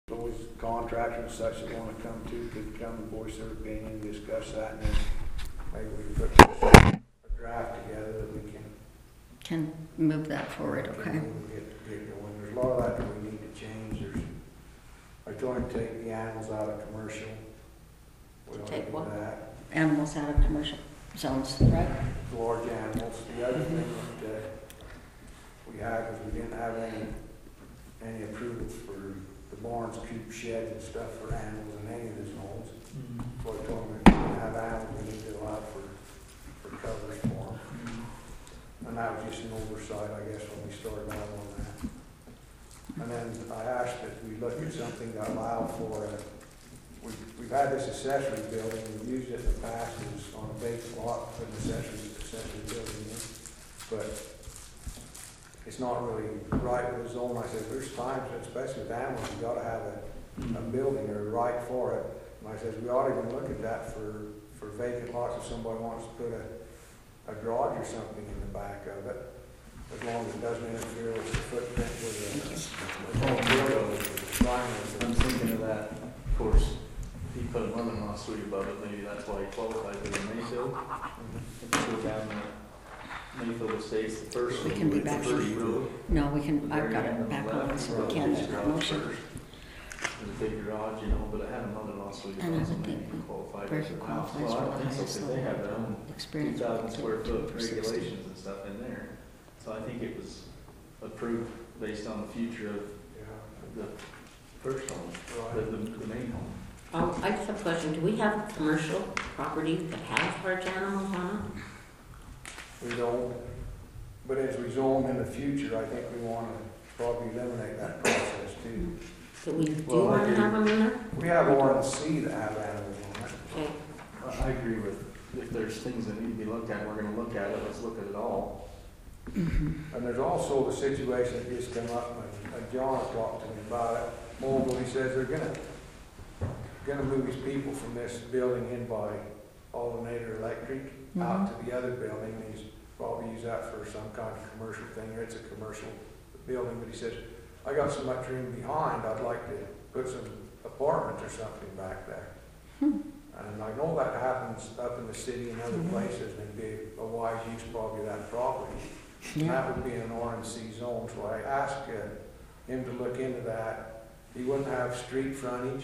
Always contractors and such that want to come to, could come and voice their opinion, discuss that, and then maybe we can put a draft together that we Can move that forward, okay? get going. There's a lot of that we need to change. I told him to take the animals out of commercial. We don't Take do what? that. Animals out of commercial zones, right? Large animals. The other thing that we had was we didn't have any approval for the barns, coop, sheds and stuff for animals in any of the zones. So I told them if we didn't have animals, we need to allow for covers for them. And that was just an oversight, I guess, when we started out on that. And then I asked that we look at something that allow for we've had this accessory building, we've used it in the past as on a vacant lot, put an accessory building in. But it's not really right with the zone. I said, there's times, especially with animals, you gotta have a building or a right for it. And I said, we ought to even look at that for vacant lots if somebody wants to put a garage or something in the back of it, as long as it doesn't interfere with the footprint with the whole building. I'm thinking of that, of course, he put a mother-in-law suite above it, maybe that's why he qualified for the Mayfield. Go down the Mayfield Estates, the first. We can be back. The first road. No, we can, I've got it back on, so we can make that motion. There's a big garage, but it had a mother-in-law suite And I above it, would maybe think he qualified where as he a house. qualifies Well, I for don't the think so, highest because they have their own experience. 2,000 square foot for 60. regulations and stuff in there. So I think it was approved based on the future of the first home, the main home. I just have a question. Do we have commercial property that has large animals on We don't, but as we zone in the future, I think we want to probably eliminate that process too. it? So we do Well, want to have them in there? We have RNC that have animals on it. Okay. I agree with, if there's things that need to be looked at, we're gonna look at it, let's look at it all. Mm-hmm. And there's also the situation that just come up, and John talked to me about it. Mobile, he says they're gonna move his people from this building in by Alternator Electric out to the other building, and he's probably use that for some kind of commercial thing, or it's a commercial building, but he says, I got so much room behind, I'd like to put some apartments or something back there. And I know that happens up in the city and other places, and it'd be a wise use probably of that property. And Yeah, that would be an RNC zone, so I asked him to look into that. He wouldn't have street frontage,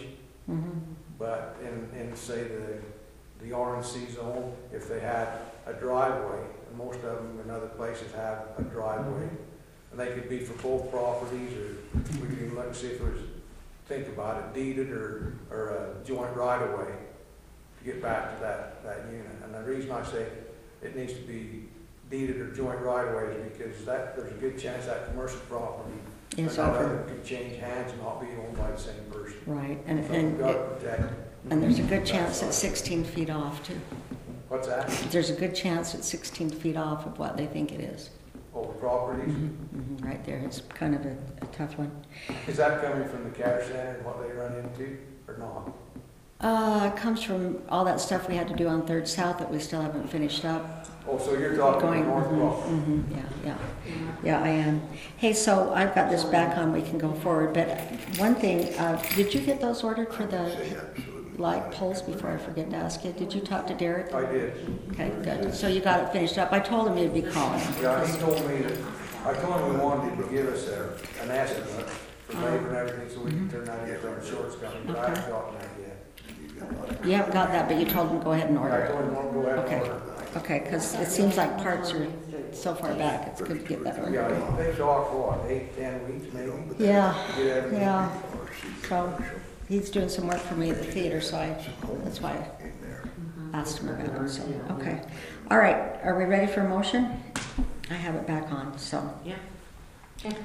but in say the RNC zone, if they had a driveway, and most of them in other places have a driveway, and they could be for both properties, or we could even look and see if there's, think about it, deeded or a joint right of way to get back to that unit. And the reason I say it needs to be deeded or joint right of way is because there's a good chance that commercial property or it's that over, other could change hands and not be owned by the same person. right, So we've got to protect it. and there's a good chance it's 16 feet off too. What's that? There's a good chance it's 16 feet off of what they think it is. Oh, properties? Right there, it's kind of a tough one. Is that coming from the care center and what they run into, or not? It comes from all that stuff we had to do on Third South that we still haven't finished up. Oh, so you're talking Going, north property? Yeah, I am. Hey, so I've got this back on, we can go forward, but one thing, did you get those ordered for the light poles before I forget to ask you? Did you talk to Derek? I did. Okay, good. So you got it finished up. I told him you'd be calling. Yeah, he told me that, I told him we wanted him to give us an estimate for labor and everything, so we can turn that into our insurance company, but I haven't gotten that yet. You haven't got that, but you told him to go ahead and Yeah, I order told him, we'll go ahead and Okay. order. Okay, because it seems like parts are so far back, it's good to get that Yeah, ordered. they talk for what, 8-10 weeks maybe? Yeah, Get everything. yeah. So he's doing some work for me at the theater, so that's why I asked him about it, so, okay. All right, are we ready for a motion? I have it back on, so. Yeah. Okay.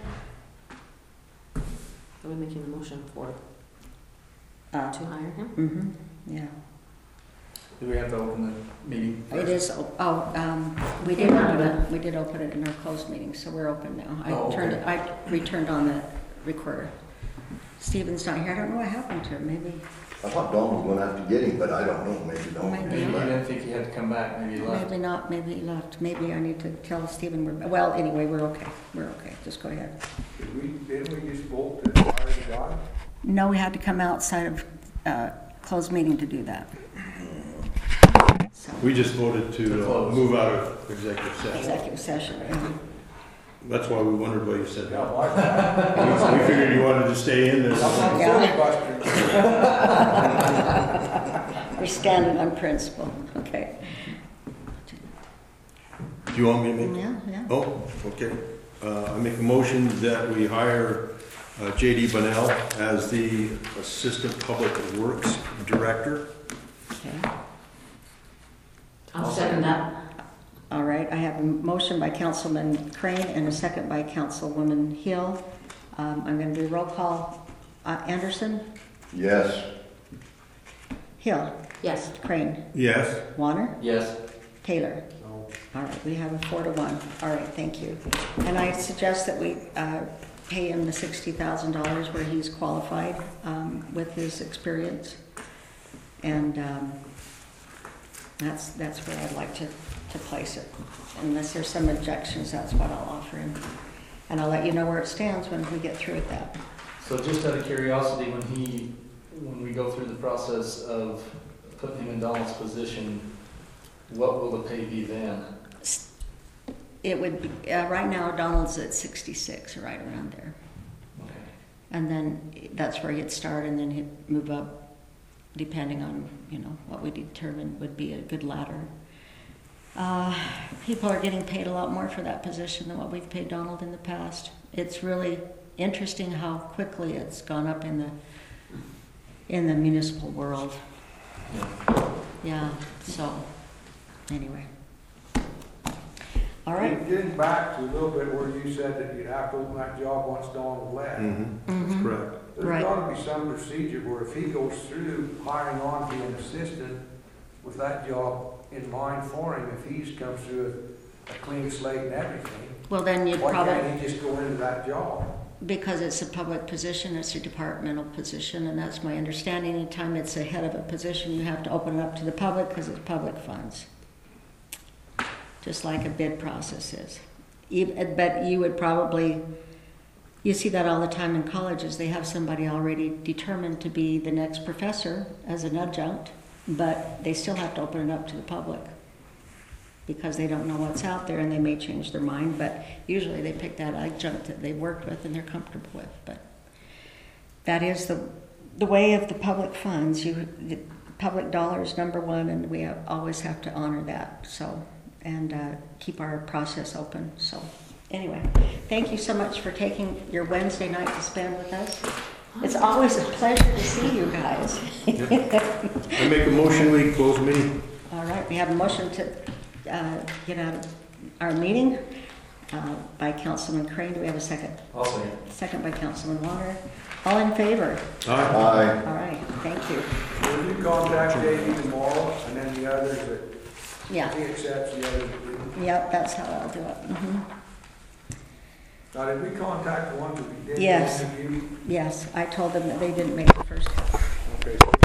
Are we making a motion for to hire him? Yeah. Do we have to open the meeting? It is, we did open it in our closed meeting, so we're open now. I returned on the recorder. Stephen's not here, I don't know what happened to him, maybe. I thought Dawn was gonna have to get him, but I don't know, maybe Dawn. Maybe. Maybe you didn't think he had to come back, maybe he left. Maybe not, maybe he left. Maybe I need to tell Stephen well, anyway, we're okay. We're okay, just go ahead. Didn't we just vote to hire the guy? No, we had to come outside of closed meeting to do that. So, We just voted to To close. move out of executive session. executive session. Yeah. That's why we wondered why you said Yeah, that. like that. We figured you wanted to stay in there. I'm not Yeah. filibuster. We're standing on principle. Okay. Do you want me to make? Yeah, yeah. Oh, okay. I make a motion that we hire J.D. Bunnell as the Assistant Public Works Director. Okay. I'll second that. All right, I have a motion by Councilman Crane and a second by Councilwoman Hill. I'm going to do roll call. Anderson? Yes. Hill? Yes. Crane? Yes. Warner? Yes. Taylor? No. All right, we have a 4-1. All right, thank you. And I suggest that we pay him the $60,000 where he's qualified with his experience. And that's where I'd like to place it. Unless there's some objections, that's what I'll offer him. And I'll let you know where it stands when we get through with that. So just out of curiosity, when we go through the process of putting him in Donald's position, what will the pay be then? It would be, right now Donald's at 66, right around there. Okay. And then that's where he'd start and then he'd move up depending on, what we determined would be a good ladder. People are getting paid a lot more for that position than what we've paid Donald in the past. It's really interesting how quickly it's gone up in the municipal world. Yeah. Yeah, so, anyway. All right. Getting back to a little bit where you said that you'd have to open that job once Donald left. That's Mhm. correct. There's Right. gotta be some procedure where if he goes through hiring on to be an assistant with that job in mind for him, if he's come through a clean slate and everything, Well, then you'd why probably, can't he just go into that job? because it's a public position, it's a departmental position, and that's my understanding. Anytime it's a head of a position, you have to open it up to the public because it's public funds. Just like a bid process is. But you would probably, you see that all the time in colleges. They have somebody already determined to be the next professor as an adjunct, but they still have to open it up to the public because they don't know what's out there and they may change their mind, but usually they pick that adjunct that they've worked with and they're comfortable with. But that is the way of the public funds. The public dollar is number one, and we always have to honor that. So, and keep our process open. So, anyway, thank you so much for taking your Wednesday night to spend with us. It's always a pleasure to see you guys. I make a motion, we close meeting. All right, we have a motion to get out of our meeting by Councilman Crane. Do we have a second? I'll second. Second by Councilman Warner. All in favor? Aye. Aye. All right, thank you. Will you contact Davey tomorrow, and then the others that Yeah, he accepts, the others that didn't? yep, that's how I'll do it. Now, did we contact the ones that we did? Yes. interview? Yes, I told them that they didn't make the first cut. Okay, so